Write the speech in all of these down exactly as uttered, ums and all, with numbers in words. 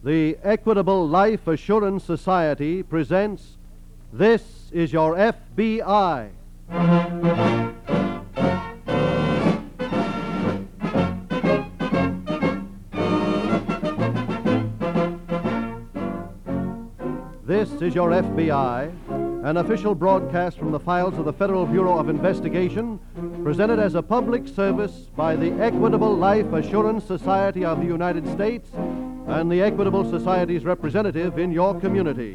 The Equitable Life Assurance Society presents This is Your F B I. This is Your F B I, an official broadcast from the files of the Federal Bureau of Investigation, presented as a public service by the Equitable Life Assurance Society of the United States and the Equitable Society's representative in your community.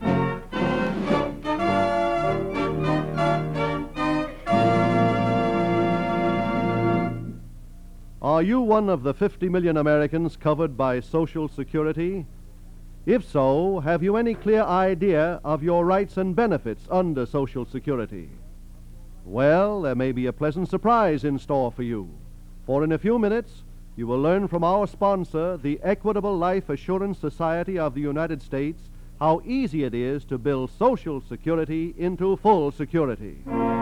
Are you one of the fifty million Americans covered by Social Security? If so, have you any clear idea of your rights and benefits under Social Security? Well, there may be a pleasant surprise in store for you, for in a few minutes you will learn from our sponsor, the Equitable Life Assurance Society of the United States, how easy it is to build Social Security into full security.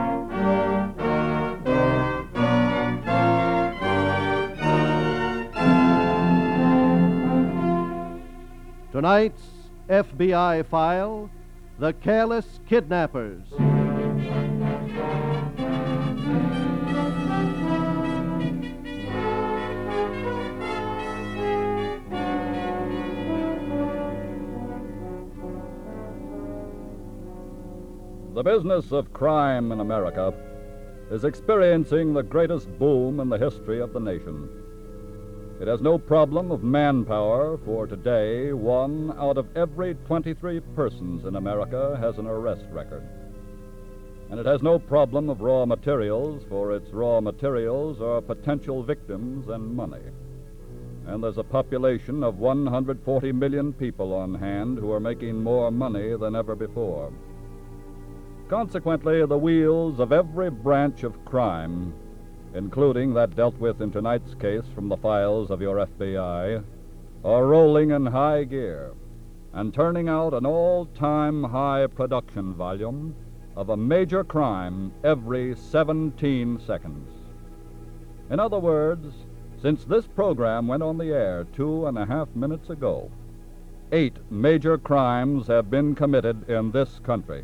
Tonight's F B I file, The Careless Kidnappers. The business of crime in America is experiencing the greatest boom in the history of the nation. It has no problem of manpower, for today, one out of every twenty-three persons in America has an arrest record. And it has no problem of raw materials, for its raw materials are potential victims and money. And there's a population of one hundred forty million people on hand who are making more money than ever before. Consequently, the wheels of every branch of crime, including that dealt with in tonight's case from the files of your F B I, are rolling in high gear and turning out an all-time high production volume of a major crime every seventeen seconds. In other words, since this program went on the air two and a half minutes ago, eight major crimes have been committed in this country.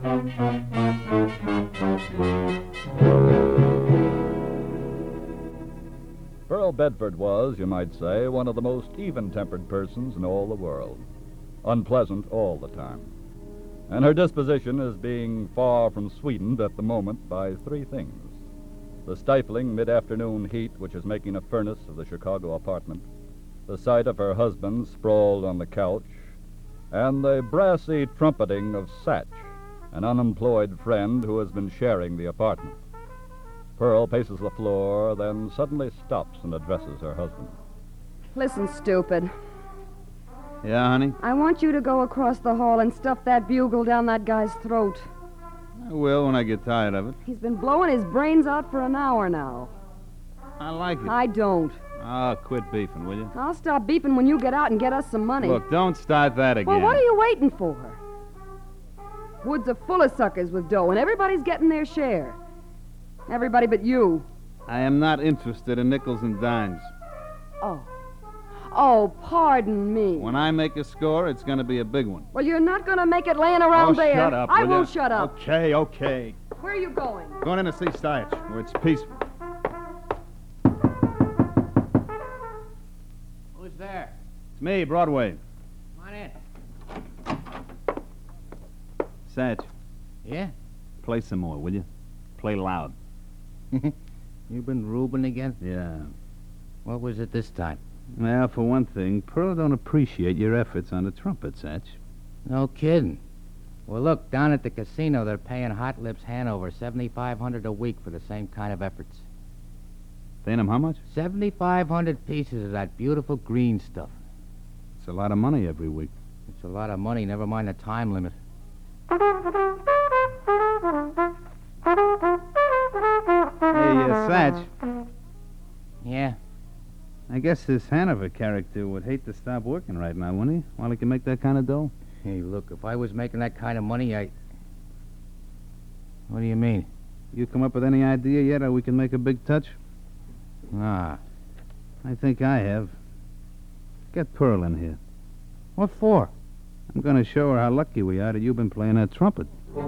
Pearl Bedford was, you might say, one of the most even-tempered persons in all the world, unpleasant all the time. And her disposition is being far from sweetened at the moment by three things: the stifling mid-afternoon heat which is making a furnace of the Chicago apartment, the sight of her husband sprawled on the couch, and the brassy trumpeting of Satch, an unemployed friend who has been sharing the apartment. Pearl paces the floor, then suddenly stops and addresses her husband. Listen, stupid. Yeah, honey? I want you to go across the hall and stuff that bugle down that guy's throat. I will when I get tired of it. He's been blowing his brains out for an hour now. I like it. I don't. Oh, quit beefing, will you? I'll stop beefing when you get out and get us some money. Look, don't start that again. Well, what are you waiting for? Woods are full of suckers with dough, and everybody's getting their share. Everybody but you. I am not interested in nickels and dimes. Oh. Oh, pardon me. When I make a score, it's going to be a big one. Well, you're not going to make it laying around oh, there. shut up, I will won't ya? shut up. Okay, okay. Where are you going? Going in to see Stiach, where it's peaceful. Who's there? It's me, Broadway. Come on in. Satch, Yeah? play some more, will you? Play loud. You've been rubing again? Yeah. What was it this time? Well, for one thing, Pearl don't appreciate your efforts on the trumpet, Satch. No kidding. Well, look, down at the casino, they're paying Hot Lips Hanover seventy-five hundred dollars a week for the same kind of efforts. Paying him how much? seventy-five hundred pieces of that beautiful green stuff. It's a lot of money every week. It's a lot of money, never mind the time limit. Hey, uh, Satch, Yeah? I guess this Hanover character would hate to stop working right now, wouldn't he? While he can make that kind of dough? Hey, look, if I was making that kind of money, I... What do you mean? You come up with any idea yet how we can make a big touch? Ah. I think I have. Get Pearl in here. What for? I'm going to show her how lucky we are that you've been playing that trumpet.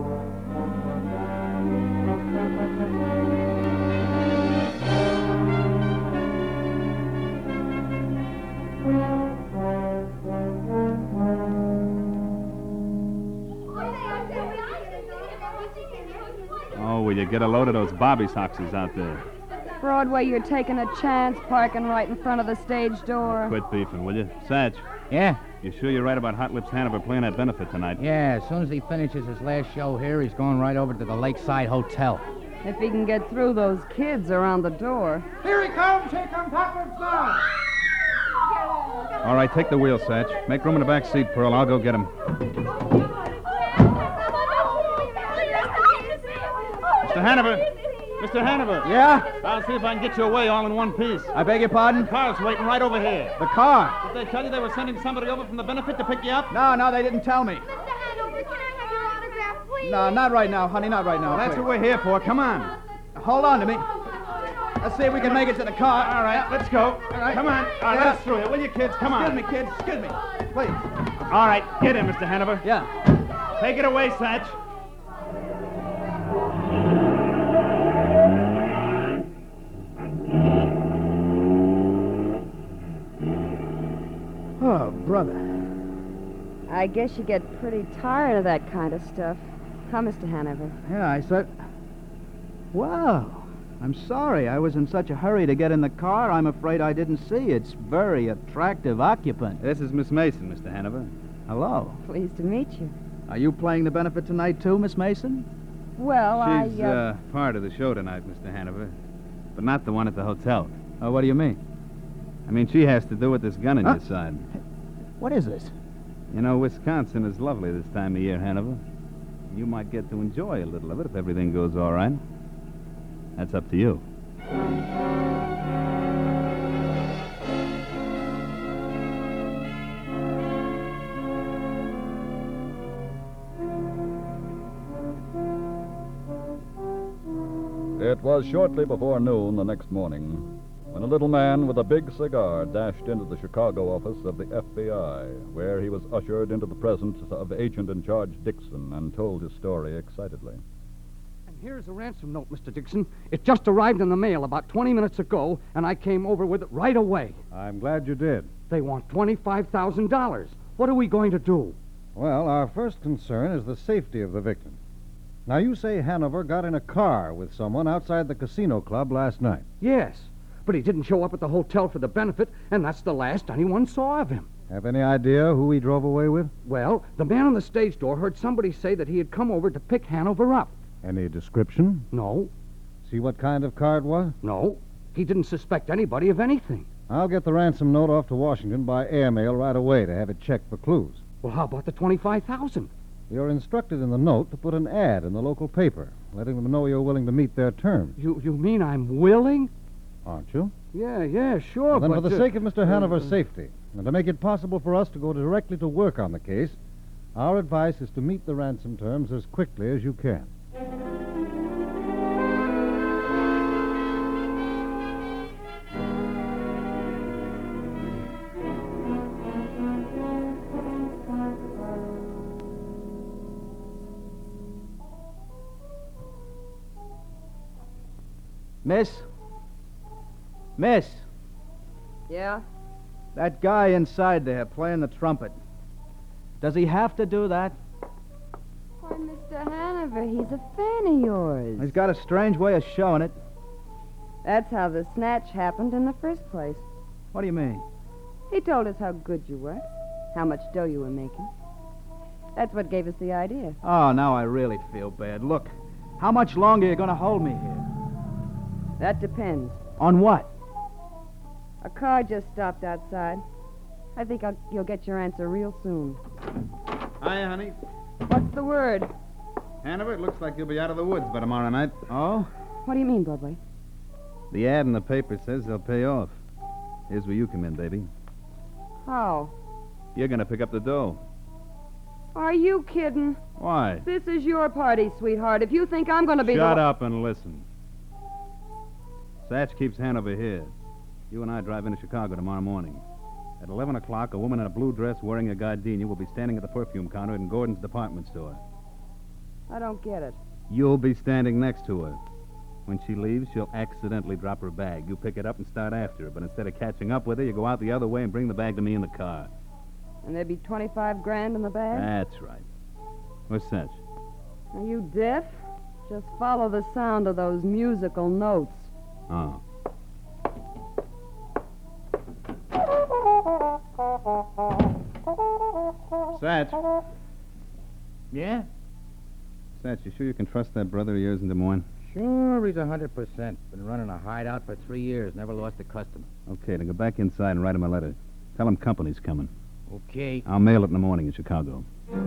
Oh, will you get a load of those Bobby Soxers out there? Broadway, you're taking a chance parking right in front of the stage door. Quit beefing, will you? Satch, Yeah? you sure you're right about Hot Lips Hanover playing that benefit tonight? Yeah, as soon as he finishes his last show here, he's going right over to the Lakeside Hotel. If he can get through those kids around the door. Here he comes! Here comes Hot Lips now! All right, take the wheel, Satch. Make room in the back seat, Pearl. I'll go get him. Mister Hanover! Mister Hanover! Yeah? I'll see if I can get you away all in one piece. I beg your pardon? The car's waiting right over here. The car? Did they tell you they were sending somebody over from the benefit to pick you up? No, no, they didn't tell me. Mister Hanover, can I have your autograph, please? No, not right now, honey, not right now. That's Wait. what we're here for. Come on. Hold on to me. Let's see if we can make it to the car. All right, let's go. All right. Come on. All right, Yeah. let us through here, will you, kids? Come on. Excuse me, kids. Excuse me. Please. All right, get in, Mister Hanover. Yeah. Take it away, Satch. Oh, brother. I guess you get pretty tired of that kind of stuff. Huh, Mister Hanover? Yeah, I said... Well, I'm sorry. I was in such a hurry to get in the car, I'm afraid I didn't see its very attractive occupant. This is Miss Mason, Mister Hanover. Hello. Pleased to meet you. Are you playing the benefit tonight, too, Miss Mason? Well, She's I, uh... uh, part of the show tonight, Mister Hanover. But not the one at the hotel. Oh, what do you mean? I mean, she has to do with this gun in Huh? your side. What is this? You know, Wisconsin is lovely this time of year, Hanover. You might get to enjoy a little of it if everything goes all right. That's up to you. It was shortly before noon the next morning when a little man with a big cigar dashed into the Chicago office of the F B I, where he was ushered into the presence of Agent in Charge Dixon and told his story excitedly. And here's a ransom note, Mister Dixon. It just arrived in the mail about twenty minutes ago, and I came over with it right away. I'm glad you did. They want twenty-five thousand dollars. What are we going to do? Well, our first concern is the safety of the victim. Now, you say Hanover got in a car with someone outside the casino club last night. Yes, but he didn't show up at the hotel for the benefit, and that's the last anyone saw of him. Have any idea who he drove away with? Well, the man on the stage door heard somebody say that he had come over to pick Hanover up. Any description? No, See what kind of car it was? no, he didn't suspect anybody of anything. I'll get the ransom note off to Washington by airmail right away to have it checked for clues. Well, how about the twenty-five thousand? You're instructed in the note to put an ad in the local paper, letting them know you're willing to meet their terms, You you mean I'm willing? aren't you? Yeah, yeah, sure, Well, then, but... for the uh, sake of Mister uh, Hanover's safety, and to make it possible for us to go directly to work on the case, our advice is to meet the ransom terms as quickly as you can. Miss? Miss? Yeah? That guy inside there playing the trumpet. Does he have to do that? Why, Mister Hanover, he's a fan of yours. He's got a strange way of showing it. That's how the snatch happened in the first place. What do you mean? He told us how good you were, how much dough you were making. That's what gave us the idea. Oh, now I really feel bad. Look, how much longer are you going to hold me here? That depends. On what? A car just stopped outside. I think I'll, you'll get your answer real soon. Hiya, honey. What's the word? Hanover, it looks like you'll be out of the woods by tomorrow night. Oh? What do you mean, Broadway? The ad in the paper says they'll pay off. Here's where you come in, baby. How? You're going to pick up the dough. Are you kidding? Why? This is your party, sweetheart. If you think I'm going to be Shut the... up and listen. Satch keeps Hanover here. You and I drive into Chicago tomorrow morning. At eleven o'clock, a woman in a blue dress wearing a gardenia will be standing at the perfume counter in Gordon's department store. I don't get it. You'll be standing next to her. When she leaves, she'll accidentally drop her bag. You pick it up and start after her, but instead of catching up with her, you go out the other way and bring the bag to me in the car. And there'd be twenty-five grand in the bag? That's right. What's that? Are you deaf? Just follow the sound of those musical notes. Oh. Satch. Yeah? Satch, you sure you can trust that brother of yours in Des Moines? Sure, he's a hundred percent. Been running a hideout for three years. Never lost a customer. Okay, then go back inside and write him a letter. Tell him company's coming. Okay. I'll mail it in the morning in Chicago.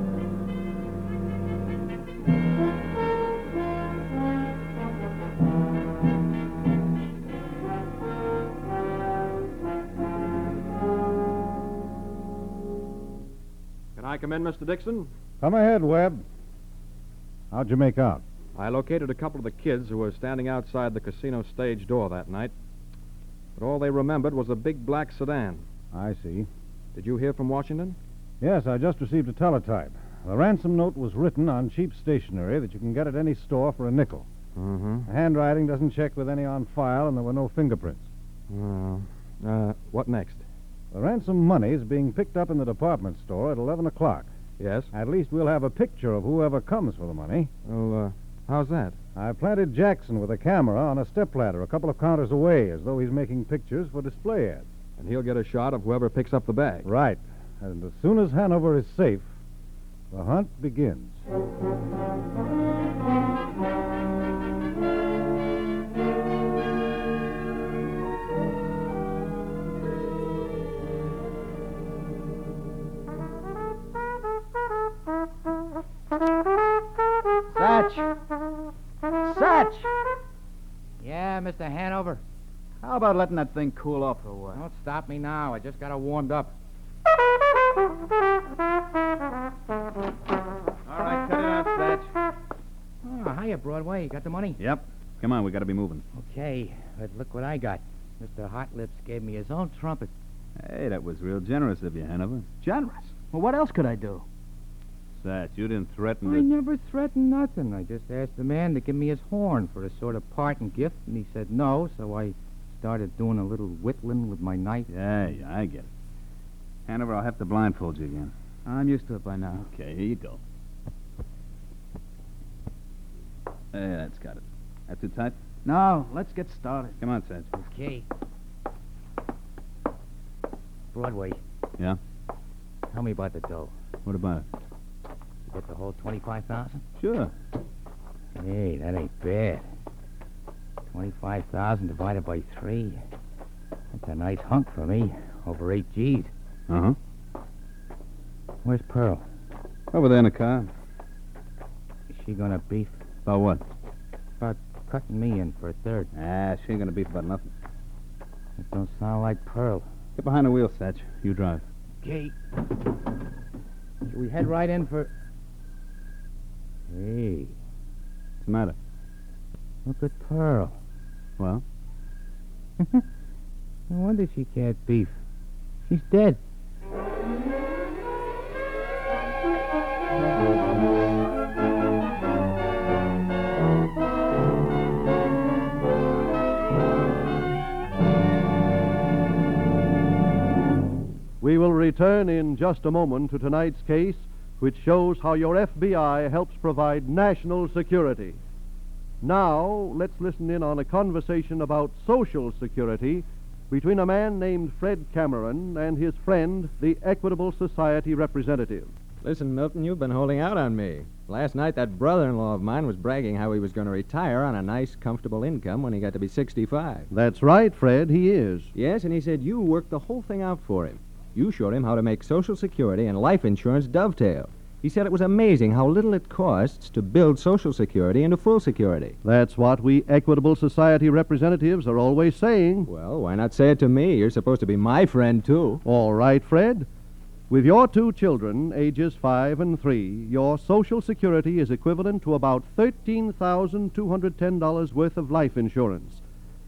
Can I come in, Mister Dixon? Come ahead, Webb. How'd you make out? I located a couple of the kids who were standing outside the casino stage door that night. But all they remembered was a big black sedan. I see. Did you hear from Washington? Yes, I just received a teletype. The ransom note was written on cheap stationery that you can get at any store for a nickel. Mm-hmm. The handwriting doesn't check with any on file, and there were no fingerprints. Uh, uh, what next? The ransom money is being picked up in the department store at eleven o'clock. Yes? At least we'll have a picture of whoever comes for the money. Well, uh, how's that? I planted Jackson with a camera on a stepladder a couple of counters away, as though he's making pictures for display ads. And he'll get a shot of whoever picks up the bag. Right. And as soon as Hanover is safe, the hunt begins. Satch! Satch! Yeah, Mister Hanover? How about letting that thing cool off for a while? Don't stop me now. I just got it warmed up. All right, cut it out, Satch. Oh, hiya, Broadway. You got the money? Yep. Come on, we got to be moving. Okay, but look what I got. Mister Hot Lips gave me his own trumpet. Hey, that was real generous of you, Hanover. Generous? Well, what else could I do? Satch, you didn't threaten I to... never threatened nothing. I just asked the man to give me his horn for a sort of parting gift, and he said no, so I started doing a little whittling with my knife. Yeah, yeah, I get it. Hanover, I'll have to blindfold you again. I'm used to it by now. Okay, here you go. Hey, that's got it. That too tight? No, let's get started. Come on, Satch. Okay. Broadway, Yeah? tell me about the dough. What about it? You get the whole twenty-five thousand? Sure. Hey, that ain't bad. Twenty-five thousand divided by three. That's a nice hunk for me. Over eight G's. Uh-huh. Where's Pearl? Over there in the car. Is she gonna beef? About what? About cutting me in for a third. Ah, she ain't gonna beef about nothing. It don't sound like Pearl. Get behind the wheel, Satch. You drive. Okay. Should we head right in for... Hey, What's the matter? look at Pearl. Well? No wonder she can't beef. She's dead. We will return in just a moment to tonight's case, which shows how your F B I helps provide national security. Now, let's listen in on a conversation about Social Security between a man named Fred Cameron and his friend, the Equitable Society representative. Listen, Milton, you've been holding out on me. Last night, that brother-in-law of mine was bragging how he was going to retire on a nice, comfortable income when he got to be sixty-five. That's right, Fred, he is. Yes, and he said you worked the whole thing out for him. You showed him how to make Social Security and life insurance dovetail. He said it was amazing how little it costs to build Social Security into full security. That's what we Equitable Society representatives are always saying. Well, why not say it to me? You're supposed to be my friend, too. All right, Fred. With your two children, ages five and three, your Social Security is equivalent to about thirteen thousand two hundred ten dollars worth of life insurance.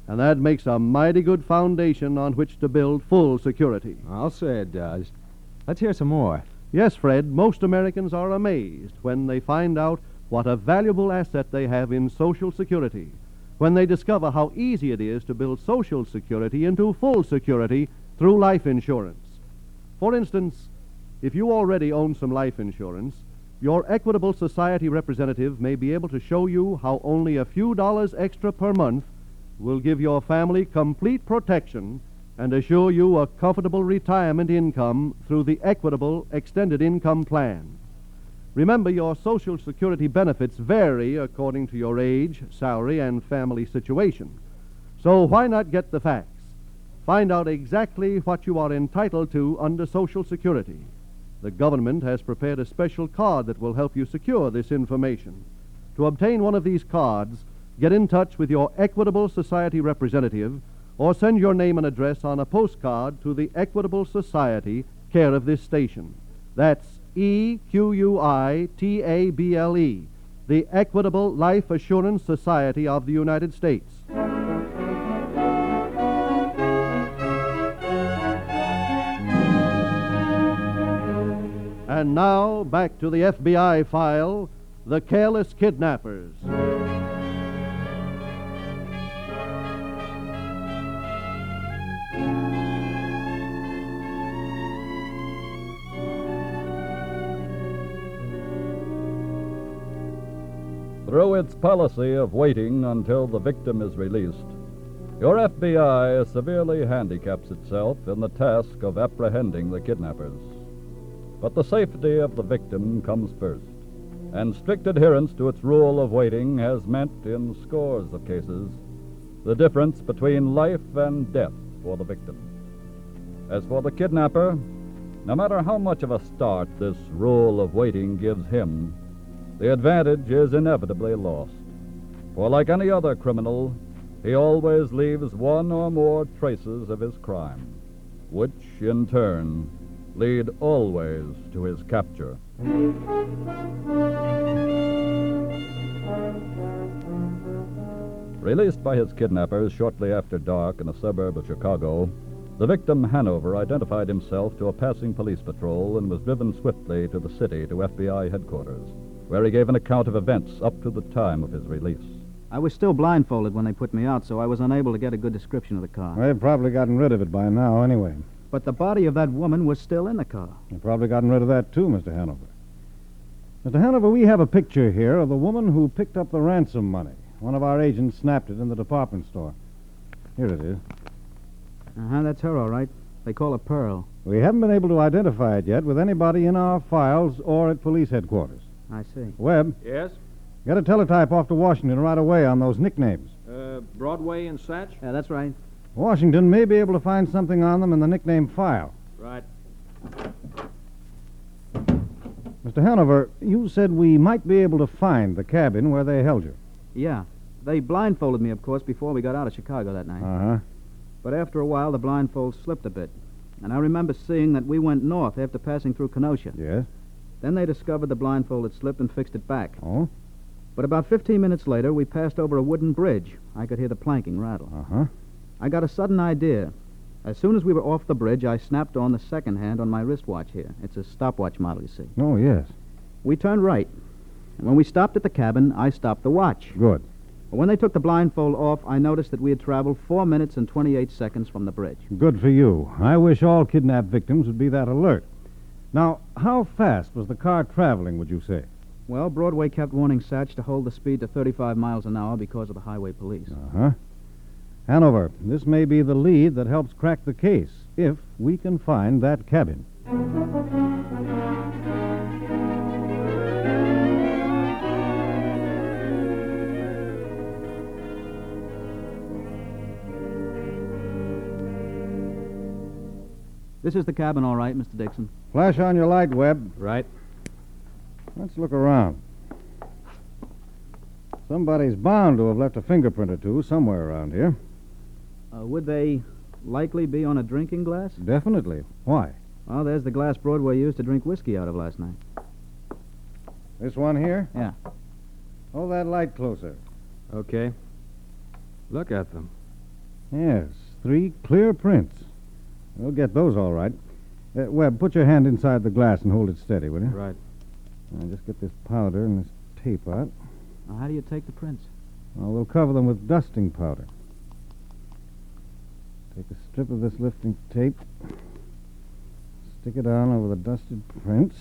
And that makes a mighty good foundation on which to build full security. I'll say it does. Let's hear some more. Yes, Fred, most Americans are amazed when they find out what a valuable asset they have in Social Security, when they discover how easy it is to build Social Security into full security through life insurance. For instance, if you already own some life insurance, your Equitable Society representative may be able to show you how only a few dollars extra per month will give your family complete protection and assure you a comfortable retirement income through the Equitable Extended Income Plan. Remember, your Social Security benefits vary according to your age, salary, and family situation. So why not get the facts? Find out exactly what you are entitled to under Social Security. The government has prepared a special card that will help you secure this information. To obtain one of these cards, get in touch with your Equitable Society representative or send your name and address on a postcard to the Equitable Society, care of this station. That's E Q U I T A B L E, the Equitable Life Assurance Society of the United States. And now, back to the F B I file, The Careless Kidnappers. Through its policy of waiting until the victim is released, your F B I severely handicaps itself in the task of apprehending the kidnappers. But the safety of the victim comes first, and strict adherence to its rule of waiting has meant, in scores of cases, the difference between life and death for the victim. As for the kidnapper, no matter how much of a start this rule of waiting gives him, the advantage is inevitably lost. For like any other criminal, he always leaves one or more traces of his crime, which, in turn, lead always to his capture. Released by his kidnappers shortly after dark in a suburb of Chicago, the victim, Hanover, identified himself to a passing police patrol and was driven swiftly to the city to F B I headquarters, where he gave an account of events up to the time of his release. I was still blindfolded when they put me out, so I was unable to get a good description of the car. They've probably gotten rid of it by now, anyway. But the body of that woman was still in the car. They've probably gotten rid of that, too, Mister Hanover. Mister Hanover, we have a picture here of the woman who picked up the ransom money. One of our agents snapped it in the department store. Here it is. Uh-huh, that's her, all right. They call her Pearl. We haven't been able to identify it yet with anybody in our files or at police headquarters. I see. Webb, Yes? get a teletype off to Washington right away on those nicknames. Uh, Broadway and Satch? Yeah, that's right. Washington may be able to find something on them in the nickname file. Right. Mister Hanover, you said we might be able to find the cabin where they held you. Yeah. They blindfolded me, of course, before we got out of Chicago that night. Uh-huh. But after a while, the blindfold slipped a bit. And I remember seeing that we went north after passing through Kenosha. Yes? Then they discovered the blindfold had slipped and fixed it back. Oh? But about fifteen minutes later, we passed over a wooden bridge. I could hear the planking rattle. Uh-huh. I got a sudden idea. As soon as we were off the bridge, I snapped on the second hand on my wristwatch here. It's a stopwatch model, you see. Oh, yes. We turned right. And when we stopped at the cabin, I stopped the watch. Good. But when they took the blindfold off, I noticed that we had traveled four minutes and twenty-eight seconds from the bridge. Good for you. I wish all kidnapped victims would be that alert. Now, how fast was the car traveling, would you say? Well, Broadway kept warning Satch to hold the speed to thirty-five miles an hour because of the highway police. Uh-huh. Hanover, this may be the lead that helps crack the case, if we can find that cabin. This is the cabin, all right, Mister Dixon. Flash on your light, Webb. Right. Let's look around. Somebody's bound to have left a fingerprint or two somewhere around here. Uh, would they likely be on a drinking glass? Definitely. Why? Well, there's the glass Broadway used to drink whiskey out of last night. This one here? Yeah. Hold that light closer. Okay. Look at them. Yes, three clear prints. We'll get those all right. Uh, Webb, put your hand inside the glass and hold it steady, will you? Right. Now, just get this powder and this tape out. Now, how do you take the prints? Well, we'll cover them with dusting powder. Take a strip of this lifting tape, stick it on over the dusted prints,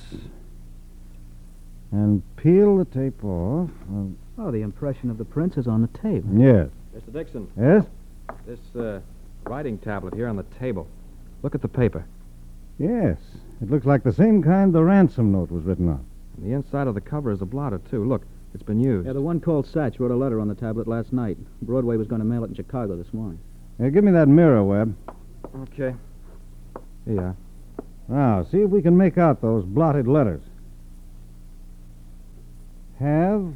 and peel the tape off. Uh, Oh, the impression of the prints is on the tape. yes. Mister Dixon, Yes? this uh, writing tablet here on the table. Look at the paper. Yes. It looks like the same kind the ransom note was written on. And the inside of the cover is a blotter, too. Look, it's been used. Yeah, the one called Satch wrote a letter on the tablet last night. Broadway was going to mail it in Chicago this morning. Here, give me that mirror, Webb. Okay. Here you are. Now, see if we can make out those blotted letters. Have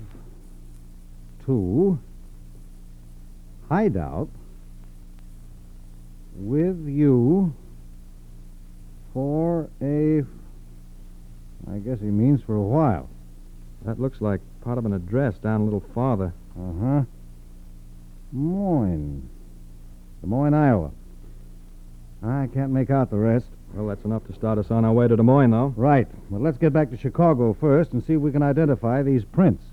to hide out with you for a, I guess he means for a while. That looks like part of an address down a little farther. Uh-huh. Des Moines. Des Moines, Iowa. I can't make out the rest. Well, that's enough to start us on our way to Des Moines, though. Right. Well, let's get back to Chicago first and see if we can identify these prints.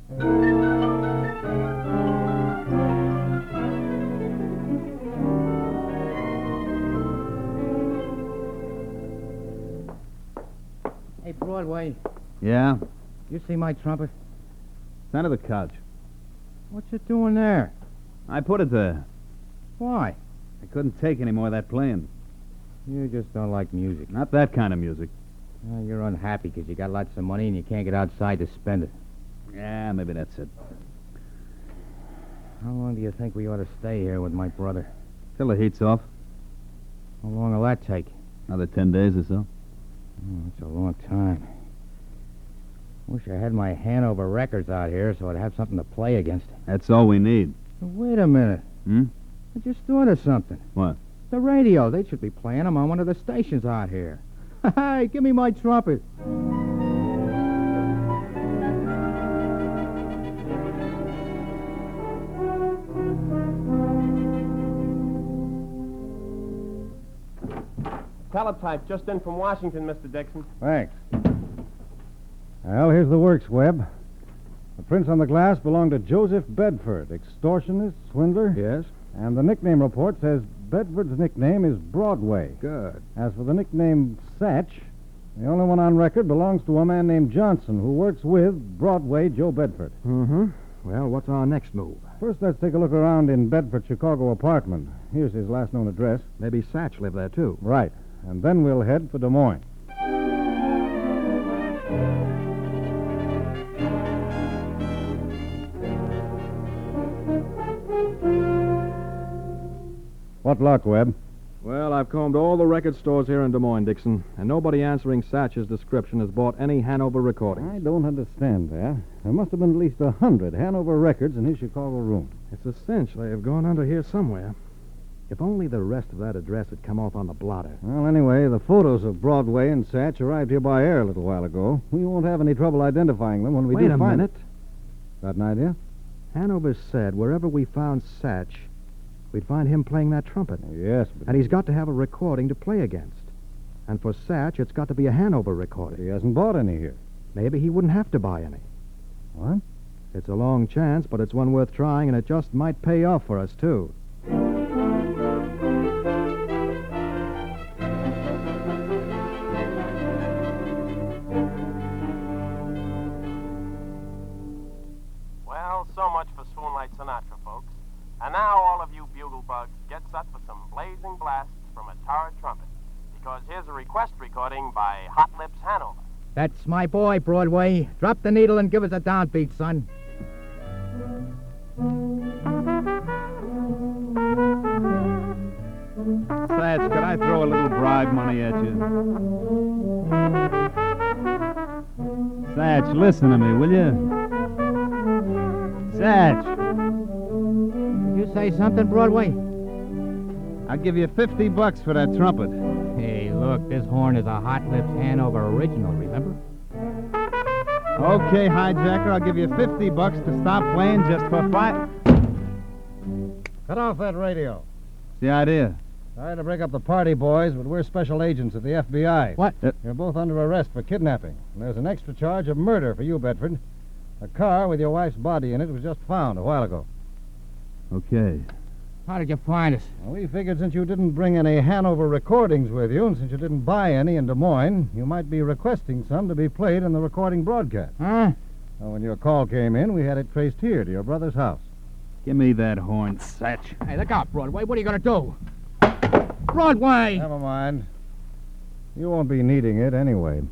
Hey, Broadway, Yeah? you see my trumpet? It's under the couch. What you doing there? I put it there. Why? I couldn't take any more of that playing. You just don't like music. Not that kind of music. Well, you're unhappy because you got lots of money and you can't get outside to spend it. Yeah, maybe that's it. How long do you think we ought to stay here with my brother? Till the heat's off. How long will that take? Another ten days or so. Oh, that's a long time. Wish I had my Hanover records out here so I'd have something to play against. That's all we need. Wait a minute. Hmm? I just thought of something. What? The radio. They should be playing them on one of the stations out here. Hey, give me my trumpet. Teletype just in from Washington, Mister Dixon. Thanks. Well, here's the works, Webb. The prints on the glass belong to Joseph Bedford, extortionist, swindler. Yes? And the nickname report says Bedford's nickname is Broadway. Good. As for the nickname Satch, the only one on record belongs to a man named Johnson who works with Broadway Joe Bedford. Mm-hmm. Well, what's our next move? First, let's take a look around in Bedford's Chicago apartment. Here's his last known address. Maybe Satch lived there, too. Right. And then we'll head for Des Moines. What luck, Webb? Well, I've combed all the record stores here in Des Moines, Dixon, and nobody answering Satch's description has bought any Hanover recordings. I don't understand that. There must have been at least a hundred Hanover records in his Chicago room. It's a cinch they have gone under here somewhere. If only the rest of that address had come off on the blotter. Well, anyway, the photos of Broadway and Satch arrived here by air a little while ago. We won't have any trouble identifying them when we Wait do a find minute. it. Got an idea? Hanover said wherever we found Satch, we'd find him playing that trumpet. Yes, but... And he's got to have a recording to play against. And for Satch, it's got to be a Hanover recording. He hasn't bought any here. Maybe he wouldn't have to buy any. What? It's a long chance, but it's one worth trying, and it just might pay off for us, too. Well, so much for Swoonlight Sinatra, folks. And now all of you bugle bugs get set for some blazing blasts from a Tara trumpet. Because here's a request recording by Hot Lips Hanover. That's my boy, Broadway. Drop the needle and give us a downbeat, son. Satch, could I throw a little bribe money at you? Satch, listen to me, will you? Satch. Did you say something, Broadway? I'll give you fifty bucks for that trumpet. Hey, look, this horn is a Hot Lips Hanover original, remember? Okay, hijacker, I'll give you fifty bucks to stop playing just for five... Cut off that radio. the idea? Sorry to break up the party, boys, but we're special agents of the F B I. What? Uh, You're both under arrest for kidnapping. And there's an extra charge of murder for you, Bedford. A car with your wife's body in it was just found a while ago. Okay. How did you find us? Well, we figured since you didn't bring any Hanover recordings with you, and since you didn't buy any in Des Moines, you might be requesting some to be played in the recording broadcast. Huh? Well, when your call came in, we had it traced here to your brother's house. Give me that horn, Satch. Hey, look out, Broadway. What are you going to do? Broadway! Never mind. You won't be needing it anyway.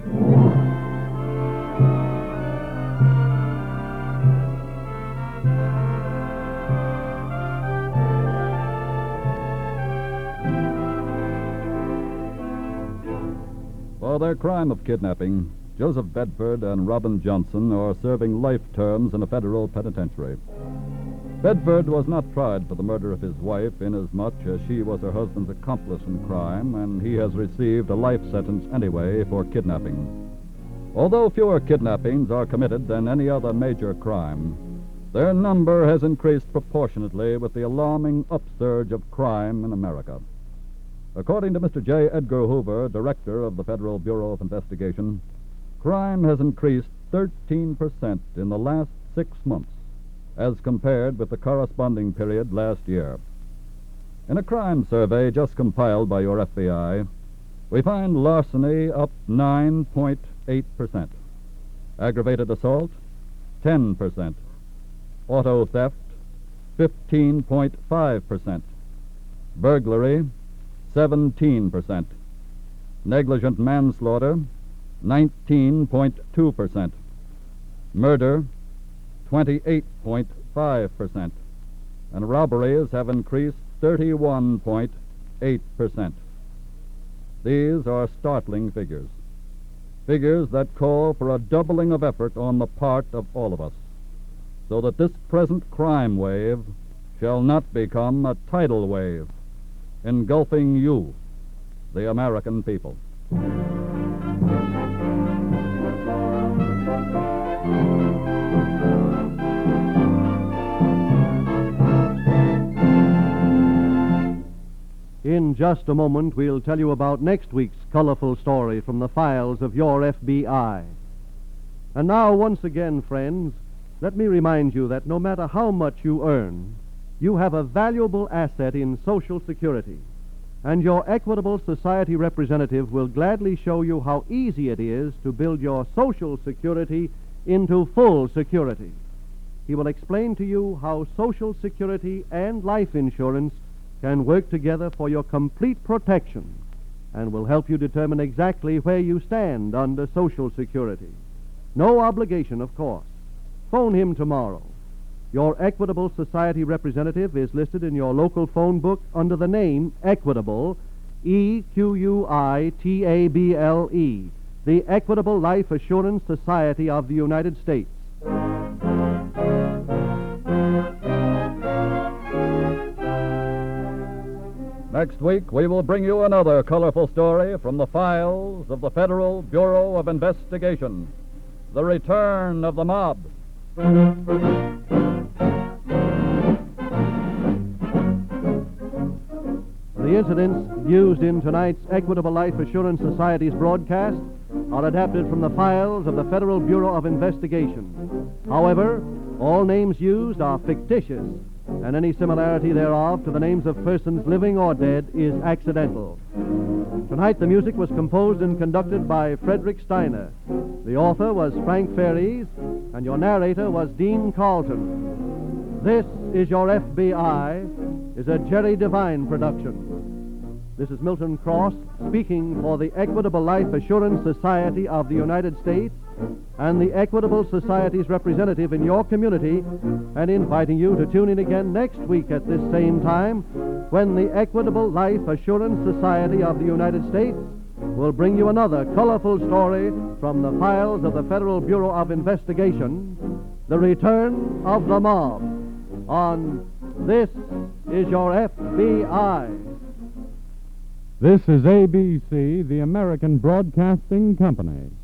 For their crime of kidnapping, Joseph Bedford and Robin Johnson are serving life terms in a federal penitentiary. Bedford was not tried for the murder of his wife, inasmuch as she was her husband's accomplice in crime, and he has received a life sentence anyway for kidnapping. Although fewer kidnappings are committed than any other major crime, their number has increased proportionately with the alarming upsurge of crime in America. According to Mister J. Edgar Hoover, director of the Federal Bureau of Investigation, crime has increased thirteen percent in the last six months, as compared with the corresponding period last year. In a crime survey just compiled by your F B I, we find larceny up nine point eight percent, aggravated assault, ten percent, auto theft, fifteen point five percent, burglary, seventeen percent, negligent manslaughter, nineteen point two percent, murder, twenty-eight point five percent, and robberies have increased thirty-one point eight percent. These are startling figures, figures that call for a doubling of effort on the part of all of us, so that this present crime wave shall not become a tidal wave, engulfing you, the American people. In just a moment, we'll tell you about next week's colorful story from the files of your F B I. And now, once again, friends, let me remind you that no matter how much you earn, you have a valuable asset in Social Security, and your Equitable Society representative will gladly show you how easy it is to build your Social Security into full security. He will explain to you how Social Security and life insurance can work together for your complete protection, and will help you determine exactly where you stand under Social Security. No obligation, of course. Phone him tomorrow. Your Equitable Society representative is listed in your local phone book under the name Equitable, E Q U I T A B L E, the Equitable Life Assurance Society of the United States. Next week, we will bring you another colorful story from the files of the Federal Bureau of Investigation, The Return of the Mob. The incidents used in tonight's Equitable Life Assurance Society's broadcast are adapted from the files of the Federal Bureau of Investigation. However, all names used are fictitious, and any similarity thereof to the names of persons living or dead is accidental. Tonight, the music was composed and conducted by Frederick Steiner. The author was Frank Ferries, and your narrator was Dean Carlton. This is Your F B I is a Jerry Devine production. This is Milton Cross speaking for the Equitable Life Assurance Society of the United States and the Equitable Society's representative in your community, and inviting you to tune in again next week at this same time when the Equitable Life Assurance Society of the United States will bring you another colorful story from the files of the Federal Bureau of Investigation, The Return of the Mob, on This is Your F B I. This is A B C, the American Broadcasting Company.